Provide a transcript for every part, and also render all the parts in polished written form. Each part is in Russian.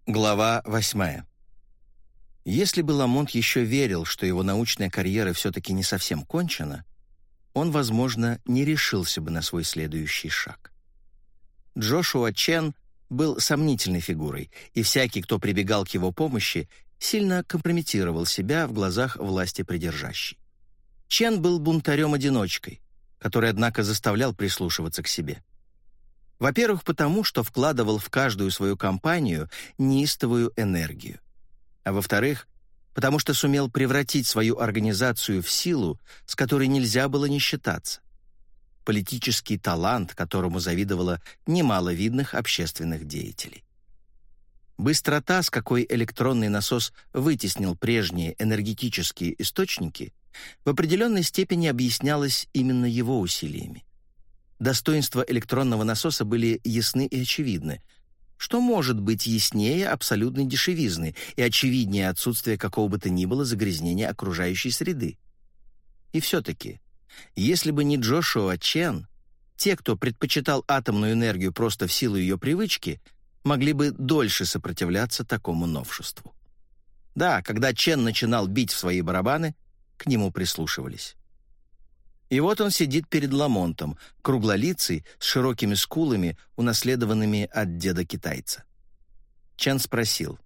Глава 8. Если бы Ламонт еще верил, что его научная карьера все-таки не совсем кончена, он, возможно, не решился бы на свой следующий шаг. Джошуа Чен был сомнительной фигурой, и всякий, кто прибегал к его помощи, сильно компрометировал себя в глазах власти придержащей. Чен был бунтарем-одиночкой, который, однако, заставлял прислушиваться к себе. Во-первых, потому что вкладывал в каждую свою кампанию неистовую энергию. А во-вторых, потому что сумел превратить свою организацию в силу, с которой нельзя было не считаться. Политический талант, которому завидовало немало видных общественных деятелей. Быстрота, с какой электронный насос вытеснил прежние энергетические источники, в определенной степени объяснялась именно его усилиями. Достоинства электронного насоса были ясны и очевидны. Что может быть яснее абсолютной дешевизны и очевиднее отсутствия какого бы то ни было загрязнения окружающей среды? И все-таки, если бы не Джошуа Чен, те, кто предпочитал атомную энергию просто в силу ее привычки, могли бы дольше сопротивляться такому новшеству. Да, когда Чен начинал бить в свои барабаны, к нему прислушивались. И вот он сидит перед Ламонтом, круглолицый, с широкими скулами, унаследованными от деда-китайца. Чен спросил: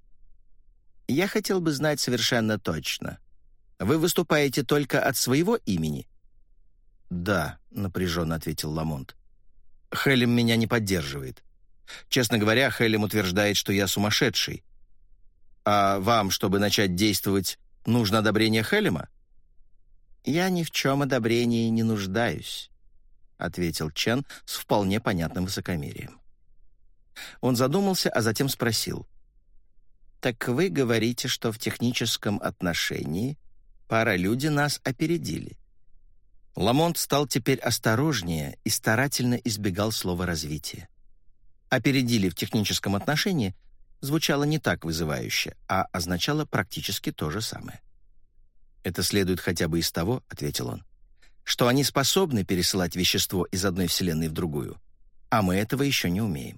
«Я хотел бы знать совершенно точно. Вы выступаете только от своего имени?» «Да», — напряженно ответил Ламонт. «Хелем меня не поддерживает. Честно говоря, Хелем утверждает, что я сумасшедший. А вам, чтобы начать действовать, нужно одобрение Хелема?» «Я ни в чем одобрении не нуждаюсь», — ответил Чен с вполне понятным высокомерием. Он задумался, а затем спросил: «Так вы говорите, что в техническом отношении паралюди нас опередили?» Ламонт стал теперь осторожнее и старательно избегал слова «развитие». «Опередили в техническом отношении» звучало не так вызывающе, а означало практически то же самое. «Это следует хотя бы из того, — ответил он, — что они способны пересылать вещество из одной вселенной в другую, а мы этого еще не умеем».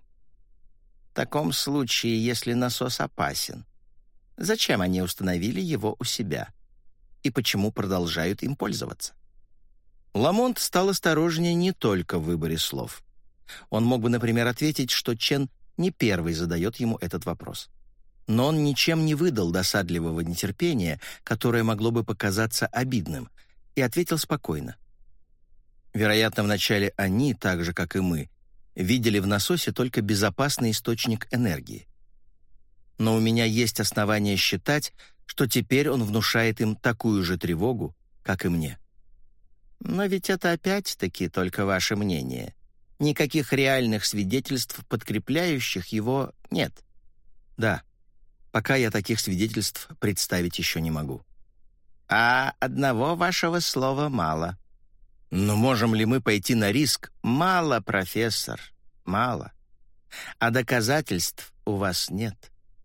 «В таком случае, если насос опасен, зачем они установили его у себя? И почему продолжают им пользоваться?» Ламонт стал осторожнее не только в выборе слов. Он мог бы, например, ответить, что Чен не первый задает ему этот вопрос. Но он ничем не выдал досадливого нетерпения, которое могло бы показаться обидным, и ответил спокойно. Вероятно, вначале они, так же, как и мы, видели в насосе только безопасный источник энергии. Но у меня есть основания считать, что теперь он внушает им такую же тревогу, как и мне. «Но ведь это опять-таки только ваше мнение. Никаких реальных свидетельств, подкрепляющих его, нет». «Да. Пока я таких свидетельств представить еще не могу». «А одного вашего слова мало». «Но можем ли мы пойти на риск?» «Мало, профессор, мало. А доказательств у вас нет.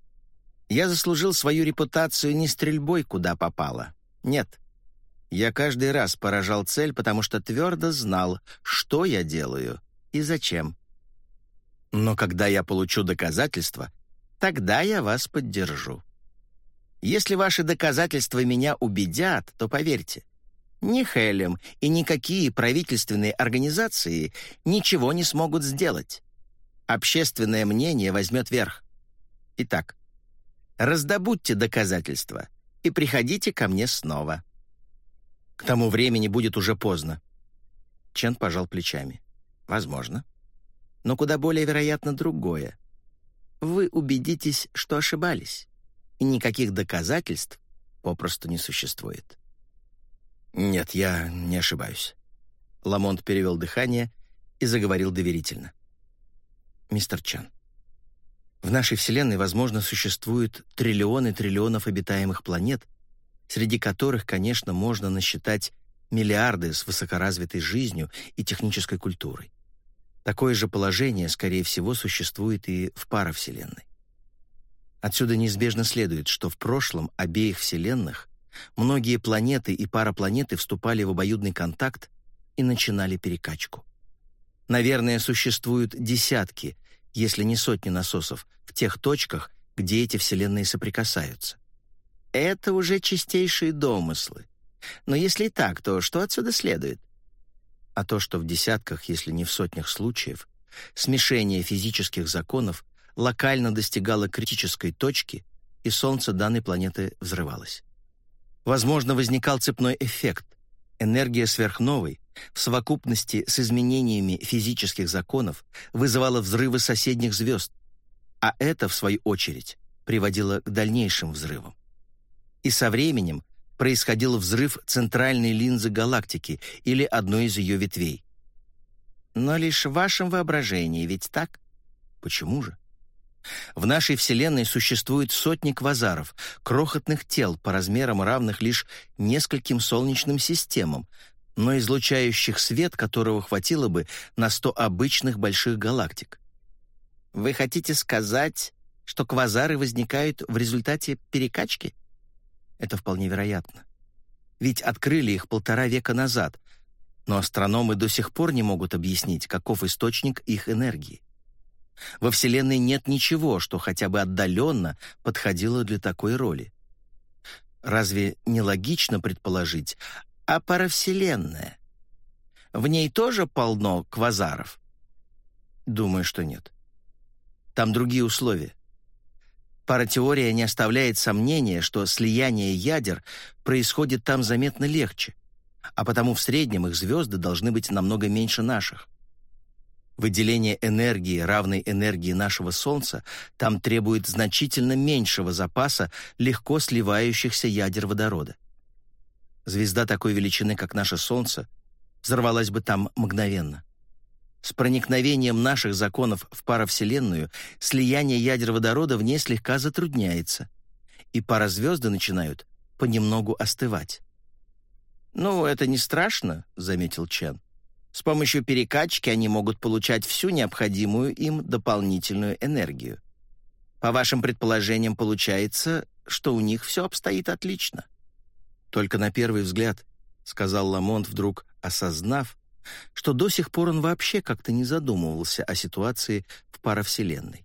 Я заслужил свою репутацию не стрельбой, куда попало. Нет. Я каждый раз поражал цель, потому что твердо знал, что я делаю и зачем. Но когда я получу доказательства, тогда я вас поддержу. Если ваши доказательства меня убедят, то поверьте, ни Хелем и никакие правительственные организации ничего не смогут сделать. Общественное мнение возьмет верх. Итак, раздобудьте доказательства и приходите ко мне снова». «К тому времени будет уже поздно». Чен пожал плечами. «Возможно. Но куда более вероятно другое. Вы убедитесь, что ошибались, и никаких доказательств попросту не существует». «Нет, я не ошибаюсь». Ламонт перевел дыхание и заговорил доверительно. «Мистер Чен, в нашей Вселенной, возможно, существуют триллионы триллионов обитаемых планет, среди которых, конечно, можно насчитать миллиарды с высокоразвитой жизнью и технической культурой. Такое же положение, скорее всего, существует и в паравселенной. Отсюда неизбежно следует, что в прошлом обеих вселенных многие планеты и парапланеты вступали в обоюдный контакт и начинали перекачку. Наверное, существуют десятки, если не сотни насосов в тех точках, где эти вселенные соприкасаются. Это уже чистейшие домыслы. Но если и так, то что отсюда следует? А то, что в десятках, если не в сотнях случаев, смешение физических законов локально достигало критической точки, и Солнце данной планеты взрывалось. Возможно, возникал цепной эффект. Энергия сверхновой в совокупности с изменениями физических законов вызывала взрывы соседних звезд, а это, в свою очередь, приводило к дальнейшим взрывам. И со временем происходил взрыв центральной линзы галактики или одной из ее ветвей. Но лишь в вашем воображении, ведь так? Почему же? В нашей Вселенной существует сотни квазаров, крохотных тел по размерам равных лишь нескольким солнечным системам, но излучающих свет, которого хватило бы на 100 обычных больших галактик. Вы хотите сказать, что квазары возникают в результате перекачки? Это вполне вероятно. Ведь открыли их 1,5 века назад, но астрономы до сих пор не могут объяснить, каков источник их энергии. Во Вселенной нет ничего, что хотя бы отдаленно подходило для такой роли. Разве не логично предположить, а паравселенная? В ней тоже полно квазаров? Думаю, что нет. Там другие условия. Паратеория не оставляет сомнения, что слияние ядер происходит там заметно легче, а потому в среднем их звезды должны быть намного меньше наших. Выделение энергии, равной энергии нашего Солнца, там требует значительно меньшего запаса легко сливающихся ядер водорода. Звезда такой величины, как наше Солнце, взорвалась бы там мгновенно. С проникновением наших законов в паравселенную слияние ядер водорода в ней слегка затрудняется, и паразвезды начинают понемногу остывать. «Ну, это не страшно», — заметил Чен. «С помощью перекачки они могут получать всю необходимую им дополнительную энергию. По вашим предположениям, получается, что у них все обстоит отлично». «Только на первый взгляд», — сказал Ламонт, вдруг осознав, что до сих пор он вообще как-то не задумывался о ситуации в паравселенной.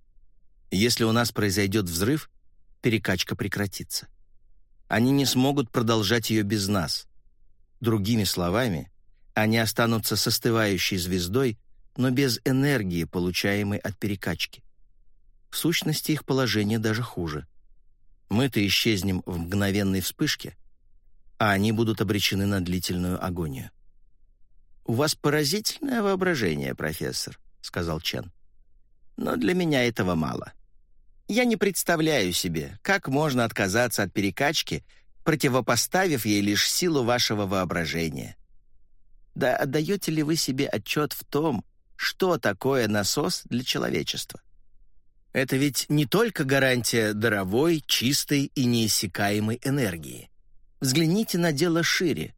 «Если у нас произойдет взрыв, перекачка прекратится. Они не смогут продолжать ее без нас. Другими словами, они останутся с остывающей звездой, но без энергии, получаемой от перекачки. В сущности, их положение даже хуже. Мы-то исчезнем в мгновенной вспышке, а они будут обречены на длительную агонию». «У вас поразительное воображение, профессор», — сказал Чен. «Но для меня этого мало. Я не представляю себе, как можно отказаться от перекачки, противопоставив ей лишь силу вашего воображения. Да отдаете ли вы себе отчет в том, что такое насос для человечества? Это ведь не только гарантия даровой, чистой и неиссякаемой энергии. Взгляните на дело шире.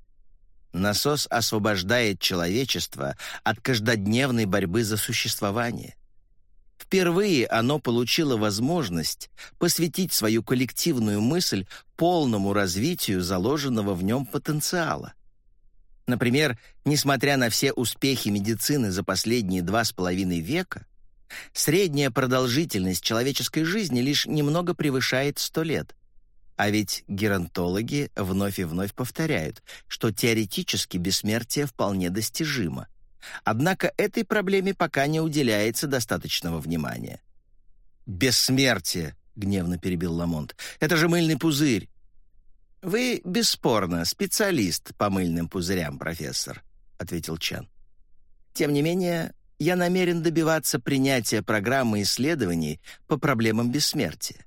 Насос освобождает человечество от каждодневной борьбы за существование. Впервые оно получило возможность посвятить свою коллективную мысль полному развитию заложенного в нем потенциала. Например, несмотря на все успехи медицины за последние 2,5 века, средняя продолжительность человеческой жизни лишь немного превышает 100 лет. А ведь геронтологи вновь и вновь повторяют, что теоретически бессмертие вполне достижимо. Однако этой проблеме пока не уделяется достаточного внимания. «Бессмертие!» — гневно перебил Ламонт. «Это же мыльный пузырь!» «Вы, бесспорно, специалист по мыльным пузырям, профессор», — ответил Чен. «Тем не менее, я намерен добиваться принятия программы исследований по проблемам бессмертия.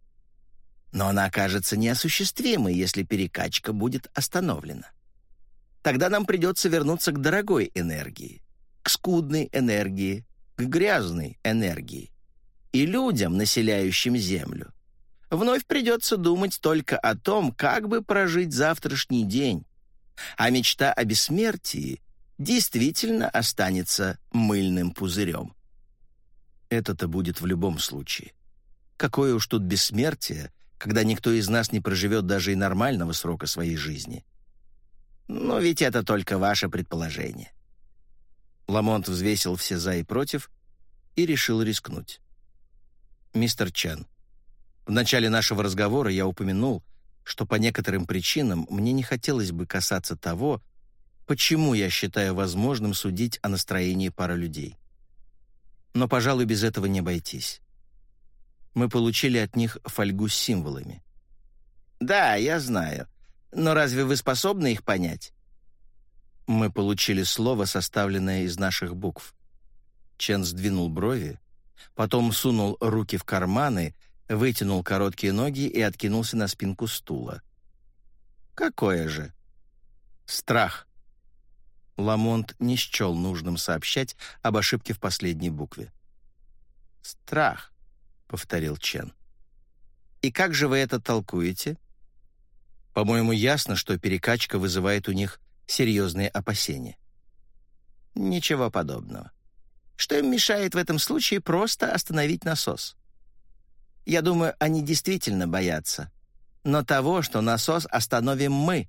Но она окажется неосуществимой, если перекачка будет остановлена. Тогда нам придется вернуться к дорогой энергии, к скудной энергии, к грязной энергии. И людям, населяющим Землю, вновь придется думать только о том, как бы прожить завтрашний день. А мечта о бессмертии действительно останется мыльным пузырем. Это-то будет в любом случае. Какое уж тут бессмертие, когда никто из нас не проживет даже и нормального срока своей жизни. Но ведь это только ваше предположение. Ламонт взвесил все «за» и «против» и решил рискнуть. Мистер Чен, в начале нашего разговора я упомянул, что по некоторым причинам мне не хотелось бы касаться того, почему я считаю возможным судить о настроении пары людей. Но, пожалуй, без этого не обойтись. Мы получили от них фольгу с символами. Да, я знаю. Но разве вы способны их понять? Мы получили слово, составленное из наших букв. Чен сдвинул брови, потом сунул руки в карманы, вытянул короткие ноги и откинулся на спинку стула. Какое же? Страх. Ламонт не счел нужным сообщать об ошибке в последней букве. «Страх», — повторил Чен. «И как же вы это толкуете?» «По-моему, ясно, что перекачка вызывает у них серьезные опасения». «Ничего подобного. Что им мешает в этом случае просто остановить насос? Я думаю, они действительно боятся. Но того, что насос остановим мы.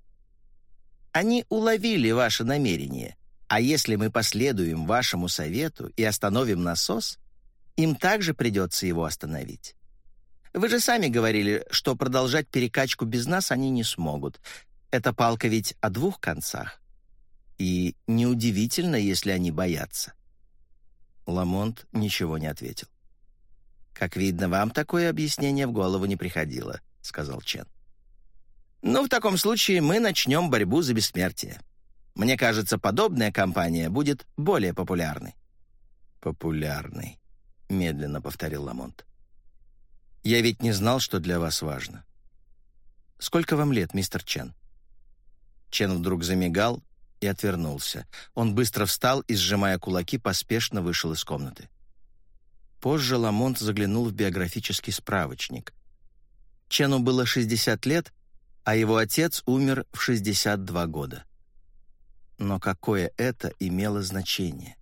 Они уловили ваше намерение, а если мы последуем вашему совету и остановим насос, им также придется его остановить. Вы же сами говорили, что продолжать перекачку без нас они не смогут. Эта палка ведь о двух концах. И неудивительно, если они боятся». Ламонт ничего не ответил. «Как видно, вам такое объяснение в голову не приходило», — сказал Чен. «Ну, в таком случае мы начнем борьбу за бессмертие. Мне кажется, подобная кампания будет более популярной». «Популярной», — медленно повторил Ламонт. «Я ведь не знал, что для вас важно. Сколько вам лет, мистер Чен?» Чен вдруг замигал и отвернулся. Он быстро встал и, сжимая кулаки, поспешно вышел из комнаты. Позже Ламонт заглянул в биографический справочник. Чену было 60 лет, а его отец умер в 62 года. Но какое это имело значение?